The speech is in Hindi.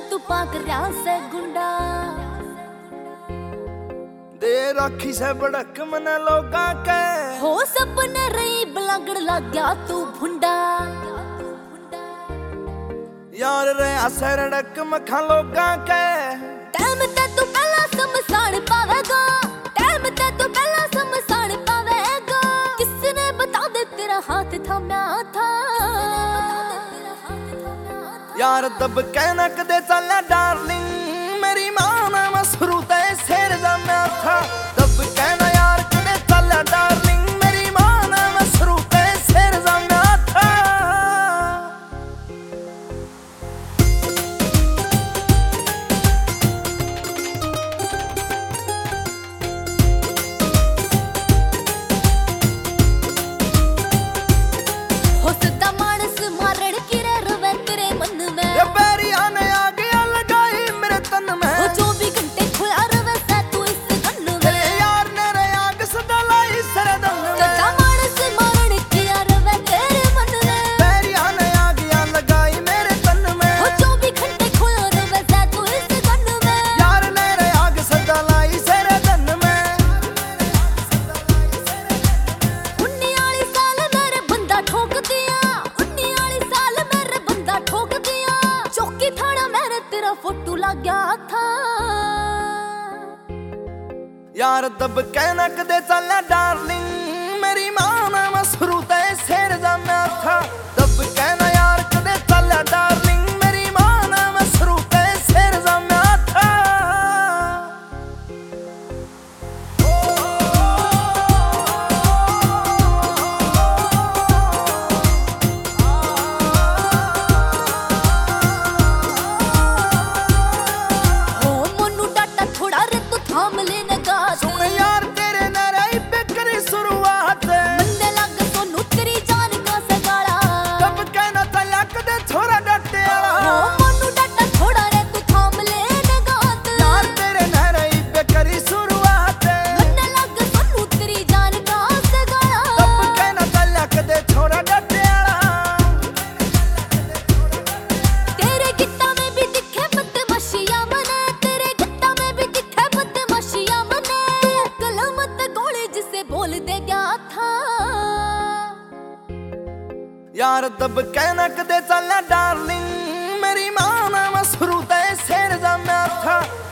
तू पाक रहा से गुंडा दे राखी से बड़क मना लोगा के हो सपने रही बलागड़ लग गया तू भुंडा यार रे असरड़क मखा लोगा के टाइम ते तू पहला समसान पावेगा टाइम ते तू पहला समसान पावेगा किसने बता दे तेरा हाथ थाम्या था यार दब कहना कदे चला डार्लिंग मेरी मां ना मसरू ते सिर जम्या था दब कहना यार कदे चला डार्लिंग मेरी मां ना मसरू ते सिर जम्या था हो सदा मानस मारण की रे रवे तेरे मन में ये बैरी आने आ गया लगाई मेरे तन में हो 24 घंटे खुला रवे से तू इस गन में तेरे यार ने रे आग सदा लाई सरदन में सदा मानस मारण की रवे तेरे मन में बैरी आने आ गया लगाई मेरे तन में हो 24 घंटे खुला रवे से तू इस गन में यार ने रे आग सदा लाई सरदन में 19 साल मेरे बंदा ठोक दिया 19 साल मेरे बंदा ठोक दिया चौकी थाना मैंने तेरा फोटो लग गया था यार दब कहना कदे चला डार्लिंग मेरी मां ना मसरू ते सिर जम्या था दब कहना यार कदे चला डार्लिंग मेरी मां ना मसरू ते सिर जम्या था हो मनु डाटा थोड़ा रे तू थाम लेने गा सुन यार तेरे नाराई पे करी शुरुआत बंदे लग सोनू तेरी जान का सगाड़ा दब कहना चला कदे छोरा डटे हो मनु डाटा थोड़ा रे तू थाम लेने गा यार तेरे नाराई पे करी शुरुआत बंदे लग सोनू तेरी जान का सगाड़ा दब कहना चला कदे छोरा डटे तेरे गिट्टा में भी दिखे बदमाशियां मने तेरे गिट्टा में भी दिखे बदमाशियां मने कलम ते गोली जिसे बोल दे गया था यार दब कहना कदे चला डार्लिंग मेरी मां ना मसरू ते सिर जम्या था